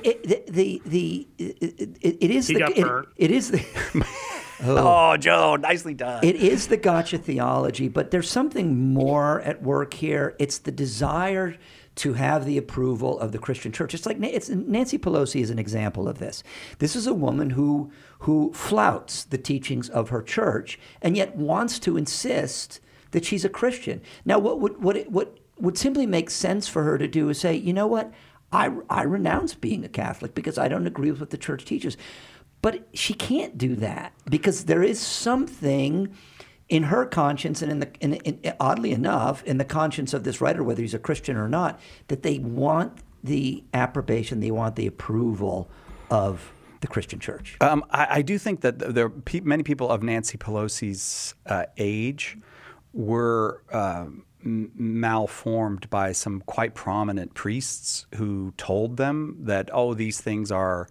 Oh, Joe, nicely done. It is the gotcha theology, but there's something more at work here. It's the desire to have the approval of the Christian church. It's like Nancy Pelosi is an example of this. This is a woman who flouts the teachings of her church and yet wants to insist that she's a Christian. Now, what would simply make sense for her to do is say, you know what, I renounce being a Catholic because I don't agree with what the church teaches. But she can't do that because there is something in her conscience and oddly enough, in the conscience of this writer, whether he's a Christian or not, that they want the approbation, they want the approval of the Christian church. I do think that there are many people of Nancy Pelosi's age were malformed by some quite prominent priests who told them that, these things are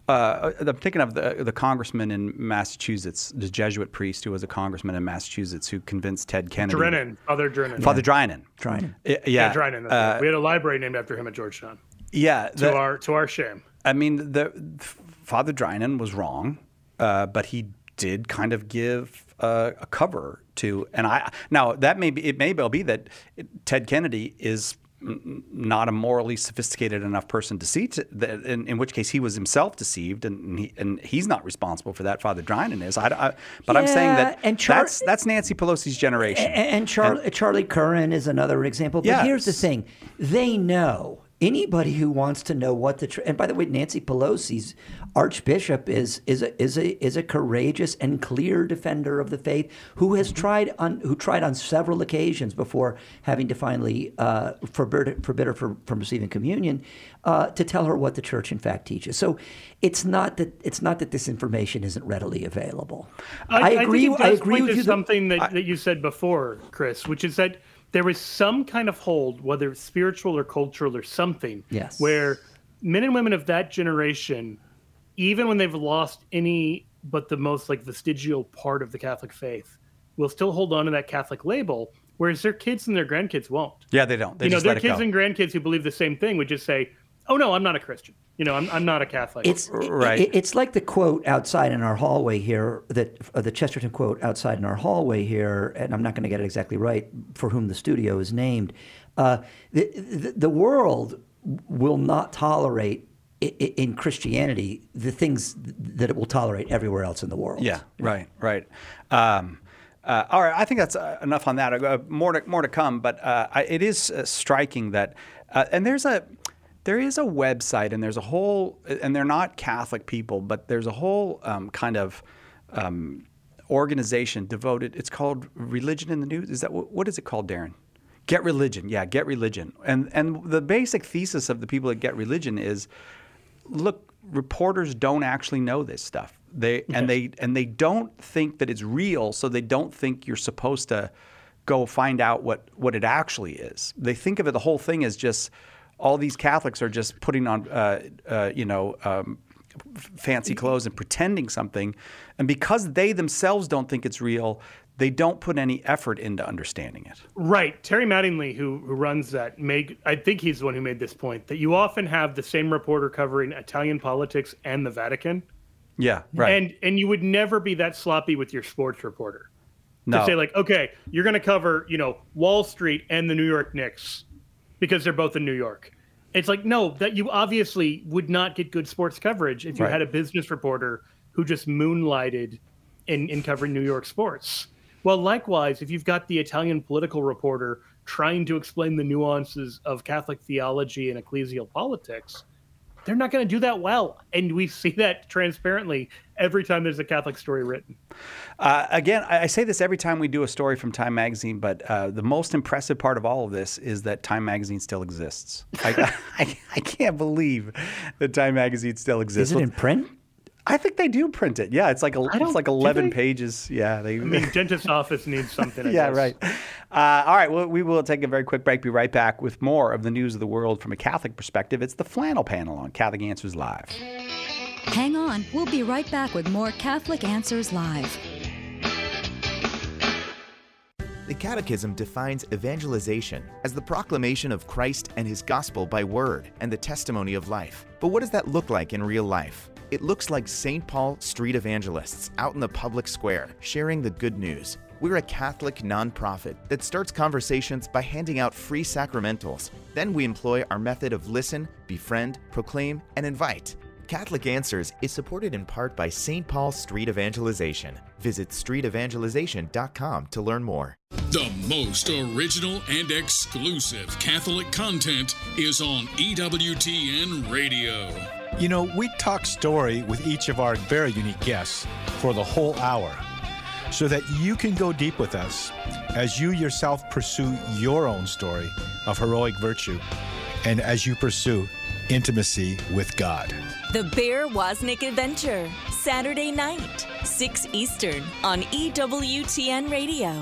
I'm thinking of the congressman in Massachusetts, the Jesuit priest who was a congressman in Massachusetts who convinced Ted Kennedy. Father Drennan. Father Drennan. Yeah, Drennan. We had a library named after him at Georgetown. Yeah. To our shame. I mean, Father Drennan was wrong, but he did kind of give a cover to, now that it may well be that Ted Kennedy is not a morally sophisticated enough person to see, in which case he was himself deceived, and he's not responsible for that. Father Drennan is. But I'm saying that that's Nancy Pelosi's generation. And Charlie Curran is another example. But here's the thing: they know. Anybody who wants to know what and by the way, Nancy Pelosi's Archbishop is a courageous and clear defender of the faith who has tried on several occasions before having to finally forbid her from receiving communion to tell her what the church in fact teaches. So it's not that this information isn't readily available. I agree with you. Something that you said before, Chris, which is that there was some kind of hold, whether it's spiritual or cultural or something, where men and women of that generation, even when they've lost any but the most vestigial part of the Catholic faith, will still hold on to that Catholic label, whereas their kids and their grandkids won't. Yeah, they don't. They just their let it go. kids and grandkids who believe the same thing would just say, "Oh no, I'm not a Christian. I'm not a Catholic." It's like the quote outside in our hallway here, the Chesterton quote outside in our hallway here, and I'm not going to get it exactly right, for whom the studio is named. The world will not tolerate in Christianity the things that it will tolerate everywhere else in the world. Yeah, right. All right, I think that's enough on that. More to come, but it is striking that, and there is a website, and there's a whole, and they're not Catholic people, but there's a whole kind of organization devoted. It's called Religion in the News. Is that what is it called, Darren? Get Religion. Yeah, Get Religion. And the basic thesis of the people at Get Religion is, look, reporters don't actually know this stuff. They don't think that it's real, so they don't think you're supposed to go find out what it actually is. They think of it, the whole thing as just all these Catholics are just putting on fancy clothes and pretending something, and because they themselves don't think it's real, they don't put any effort into understanding it. Right. Terry Mattingly, who runs that, I think he's the one who made this point, that you often have the same reporter covering Italian politics and the Vatican. Yeah, right. And you would never be that sloppy with your sports reporter. No. To say okay, you're going to cover, Wall Street and the New York Knicks because they're both in New York. It's no, that you obviously would not get good sports coverage if you had a business reporter who just moonlighted in covering New York sports. Well, likewise, if you've got the Italian political reporter trying to explain the nuances of Catholic theology and ecclesial politics, they're not going to do that well. And we see that transparently every time there's a Catholic story written. Again, I say this every time we do a story from Time Magazine, but the most impressive part of all of this is that Time Magazine still exists. I can't believe that Time Magazine still exists. Is it in print? I think they do print it. Yeah, it's like 11 pages. Yeah, dentist's office needs something. I guess. Right. All right, well, we will take a very quick break. Be right back with more of the news of the world from a Catholic perspective. It's the Flannel Panel on Catholic Answers Live. Hang on, we'll be right back with more Catholic Answers Live. The Catechism defines evangelization as the proclamation of Christ and His gospel by word and the testimony of life. But what does that look like in real life? It looks like St. Paul street evangelists out in the public square sharing the good news. We're a Catholic nonprofit that starts conversations by handing out free sacramentals. Then we employ our method of listen, befriend, proclaim, and invite. Catholic Answers is supported in part by St. Paul Street Evangelization. Visit streetevangelization.com to learn more. The most original and exclusive Catholic content is on EWTN Radio. We talk story with each of our very unique guests for the whole hour so that you can go deep with us as you yourself pursue your own story of heroic virtue and as you pursue intimacy with God. The Bear Wozniak Adventure, Saturday night, 6 Eastern on EWTN Radio.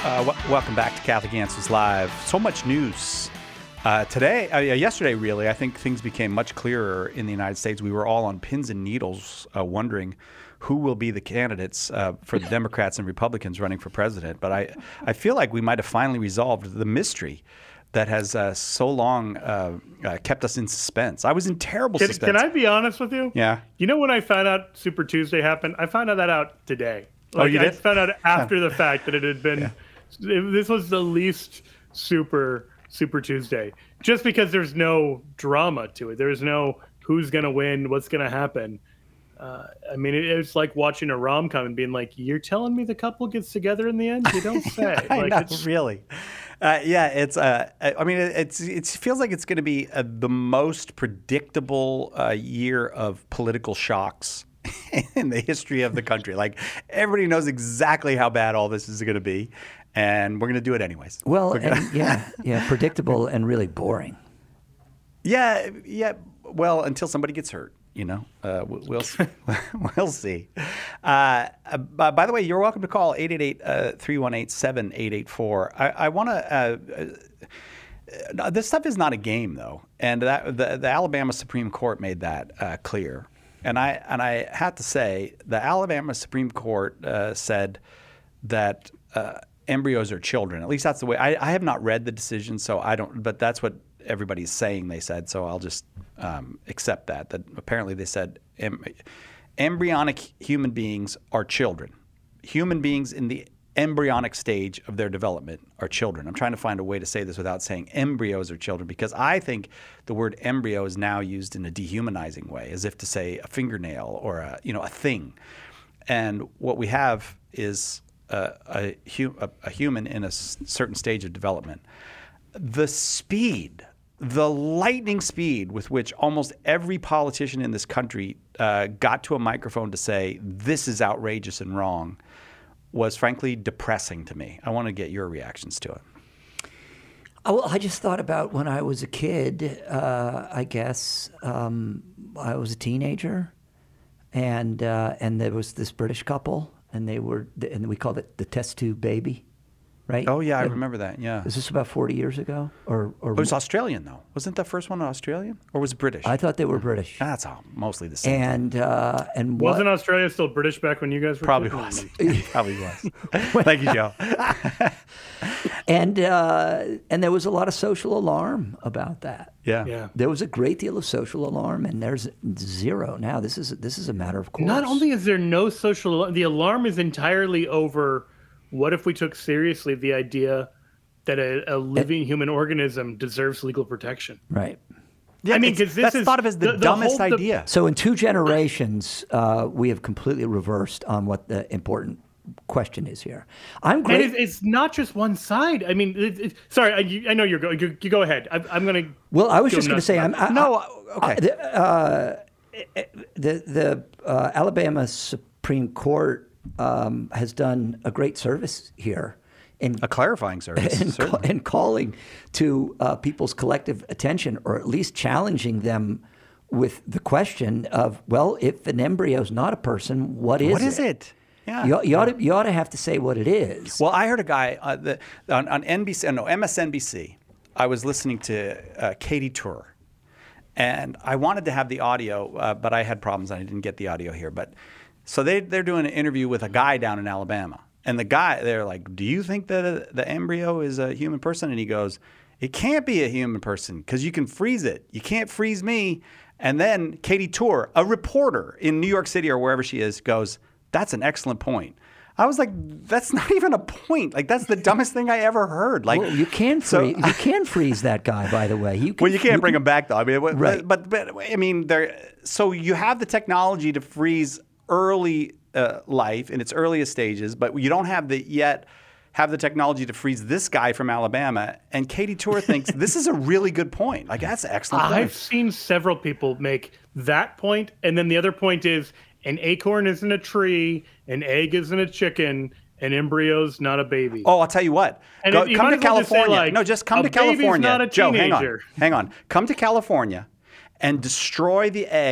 Welcome back to Catholic Answers Live. So much news yesterday, really. I think things became much clearer in the United States. We were all on pins and needles wondering who will be the candidates for the Democrats and Republicans running for president. But I feel like we might have finally resolved the mystery that has so long kept us in suspense. I was in terrible suspense. Can I be honest with you? Yeah. You know when I found out Super Tuesday happened? I found that out today. Oh, you did? I found out after the fact that it had been... Yeah. This was the least Super Tuesday, just because there's no drama to it. There's no who's going to win, what's going to happen. I mean, it's like watching a rom-com and being like, you're telling me the couple gets together in the end? You don't say. I know, really. Yeah, it's. I mean, it feels like it's going to be the most predictable year of political shocks in the history of the country. Like, everybody knows exactly how bad all this is going to be. And we're going to do it anyways. Well, predictable and really boring. Yeah. Well, until somebody gets hurt, we'll see. By the way, you're welcome to call 888-318-7884. I want to. This stuff is not a game, though, and the Alabama Supreme Court made that clear. And I have to say, the Alabama Supreme Court said that. Embryos are children. At least that's the way. I have not read the decision, so I don't. But that's what everybody's saying. They said, so I'll just accept that. That apparently they said embryonic human beings are children. Human beings in the embryonic stage of their development are children. I'm trying to find a way to say this without saying embryos are children, because I think the word embryo is now used in a dehumanizing way, as if to say a fingernail or a thing. And what we have is a human in a certain stage of development. The lightning speed with which almost every politician in this country got to a microphone to say, this is outrageous and wrong, was frankly depressing to me. I want to get your reactions to it. Oh, well, I just thought about when I was a kid, I guess. I was a teenager, and there was this British couple. And we called it the test tube baby, right? Oh yeah, I remember that. Yeah. Is this about 40 years ago, or it was Australian though? Wasn't the first one Australian, or was it British? I thought they were British. That's all, mostly the same. And wasn't Australia still British back when you guys were? Probably was. Probably was. Thank you, Joe. And there was a lot of social alarm about that. Yeah. There was a great deal of social alarm, and there's zero now. This is a matter of course. Not only is there no social alarm, the alarm is entirely over what if we took seriously the idea that a living human organism deserves legal protection. Right. Yeah, I mean, because that's thought of as the dumbest idea. So in 2 generations, we have completely reversed on what the important question is here. I'm great. And it's not just one side. I mean, sorry, I know you're going. You go ahead. I'm going to. Well, I was just going to say, okay. The Alabama Supreme Court has done a great service here. A clarifying service. And calling to people's collective attention, or at least challenging them with the question of, well, if an embryo is not a person, what is it? What is it? Yeah. You ought to have to say what it is. Well, I heard a guy on MSNBC. I was listening to Katie Tur, and I wanted to have the audio, but I had problems. I didn't get the audio here. But so they're doing an interview with a guy down in Alabama. And the guy, they're like, do you think that the embryo is a human person? And he goes, it can't be a human person because you can freeze it. You can't freeze me. And then Katie Tur, a reporter in New York City or wherever she is, goes, that's an excellent point. I was like, that's not even a point. Like, that's the dumbest thing I ever heard. Like, well, you can freeze that guy, by the way. You can't bring him back, though. I mean, right. But I mean, so you have the technology to freeze early life in its earliest stages, but you don't have the technology to freeze this guy from Alabama. And Katie Tur thinks this is a really good point. Like, that's an excellent point. I've seen several people make that point, and then the other point is an acorn isn't a tree, an egg isn't a chicken, an embryo's not a baby. Oh, I'll tell you what. Come to California. Just come to California. Not a Joe, hang on. Come to California and destroy the egg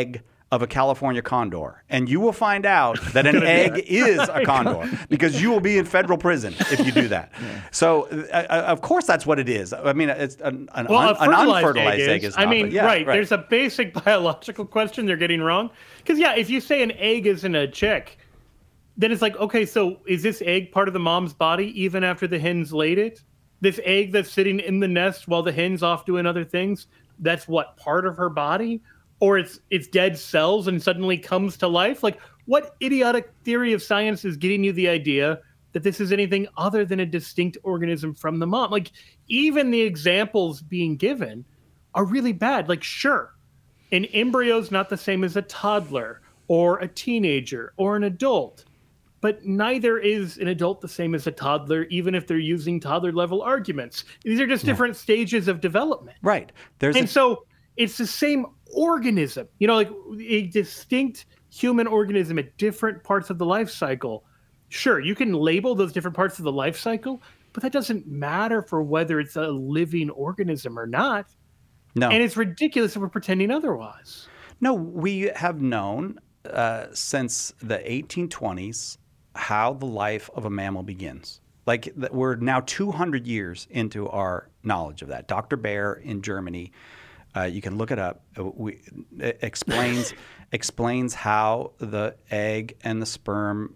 of a California condor, and you will find out that an egg is a condor because you will be in federal prison if you do that. So, of course, that's what it is. I mean, it's an unfertilized egg is not. Right. There's a basic biological question they're getting wrong. Because, if you say an egg isn't a chick, then it's like, okay, so is this egg part of the mom's body even after the hens laid it? This egg that's sitting in the nest while the hen's off doing other things, that's what, part of her body? Or it's dead cells and suddenly comes to life? Like, what idiotic theory of science is getting you the idea that this is anything other than a distinct organism from the mom? Like, even the examples being given are really bad. Like, sure, an embryo's not the same as a toddler or a teenager or an adult, but neither is an adult the same as a toddler, even if they're using toddler-level arguments. These are just different stages of development. Right. So it's the same organism, like a distinct human organism at different parts of the life cycle. Sure, you can label those different parts of the life cycle, but that doesn't matter for whether it's a living organism or not. No. And it's ridiculous that we're pretending otherwise. No, we have known since the 1820s how the life of a mammal begins. Like, we're now 200 years into our knowledge of that. Dr. Baer in Germany, you can look it up. Explains how the egg and the sperm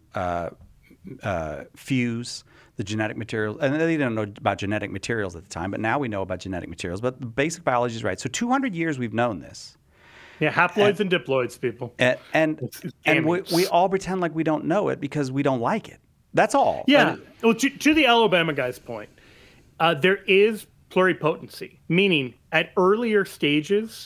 fuse the genetic materials. And they didn't know about genetic materials at the time, but now we know about genetic materials. But the basic biology is right. So 200 years we've known this. Yeah, haploids and diploids, people. And we all pretend like we don't know it because we don't like it. That's all. Yeah. Well, to the Alabama guy's point, there is pluripotency, meaning at earlier stages,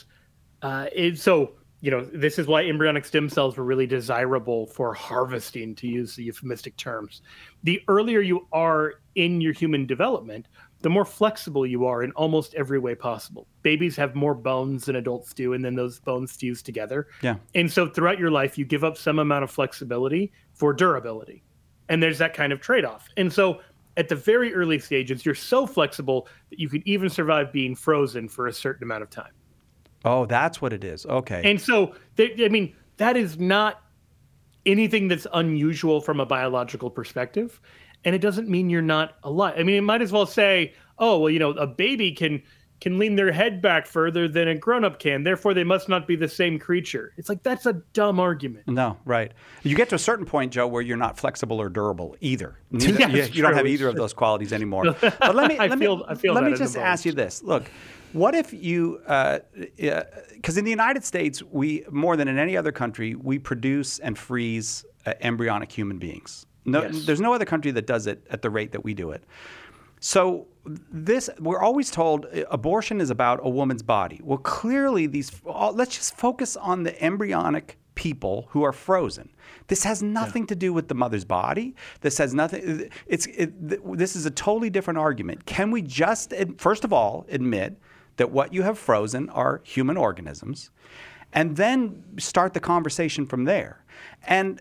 this is why embryonic stem cells were really desirable for harvesting, to use the euphemistic terms. The earlier you are in your human development, the more flexible you are in almost every way possible. Babies have more bones than adults do, and then those bones fuse together. Yeah. And so throughout your life, you give up some amount of flexibility for durability. And there's that kind of trade-off. And so at the very early stages, you're so flexible that you could even survive being frozen for a certain amount of time. Oh, that's what it is. Okay. And so, that is not anything that's unusual from a biological perspective. And it doesn't mean you're not alive. I mean, it might as well say, oh, well, a baby can lean their head back further than a grown-up can. Therefore, they must not be the same creature. It's like, that's a dumb argument. No, right. You get to a certain point, Joe, where you're not flexible or durable either. You don't have either of those qualities anymore. But let me just ask you this. Look, what if you, because in the United States, we, more than in any other country, we produce and freeze embryonic human beings. No, yes. There's no other country that does it at the rate that we do it. So we're always told abortion is about a woman's body. Well, clearly let's just focus on the embryonic people who are frozen. This has nothing to do with the mother's body. This has nothing. This is a totally different argument. Can we just, first of all, admit that what you have frozen are human organisms, and then start the conversation from there? And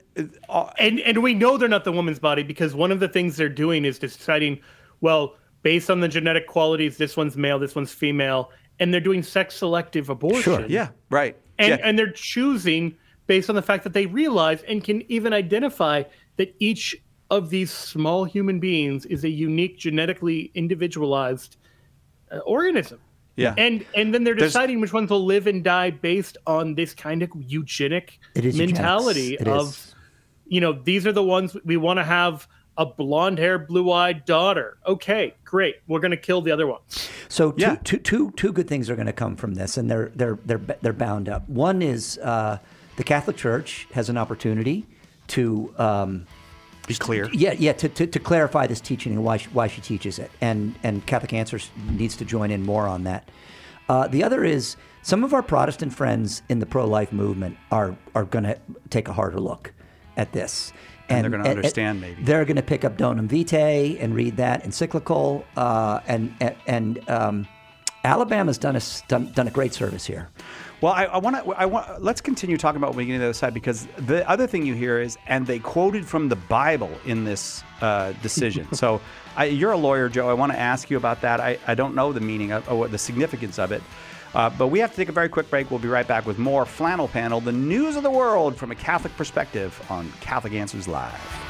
we know they're not the woman's body because one of the things they're doing is deciding, well, based on the genetic qualities, this one's male, this one's female, and they're doing sex-selective abortion. Sure, yeah, right. And they're choosing based on the fact that they realize and can even identify that each of these small human beings is a unique, genetically individualized organism. Yeah. And then they're deciding which ones will live and die based on this kind of eugenic mentality of, these are the ones we want to have a blonde-haired, blue-eyed daughter. Okay, great. We're going to kill the other ones. So two good things are going to come from this, and they're bound up. One is the Catholic Church has an opportunity to be clear. To clarify this teaching and why she teaches it, and Catholic Answers needs to join in more on that. The other is some of our Protestant friends in the pro-life movement are going to take a harder look at this. And they're going to understand, maybe. They're going to pick up Donum Vitae and read that encyclical and Alabama's done a great service here. Well, I want. Let's continue talking about what we get to the other side, because the other thing you hear is, and they quoted from the Bible in this decision. So, you're a lawyer, Joe. I want to ask you about that. I don't know the meaning of or the significance of it, but we have to take a very quick break. We'll be right back with more Flannel Panel, the news of the world from a Catholic perspective on Catholic Answers Live.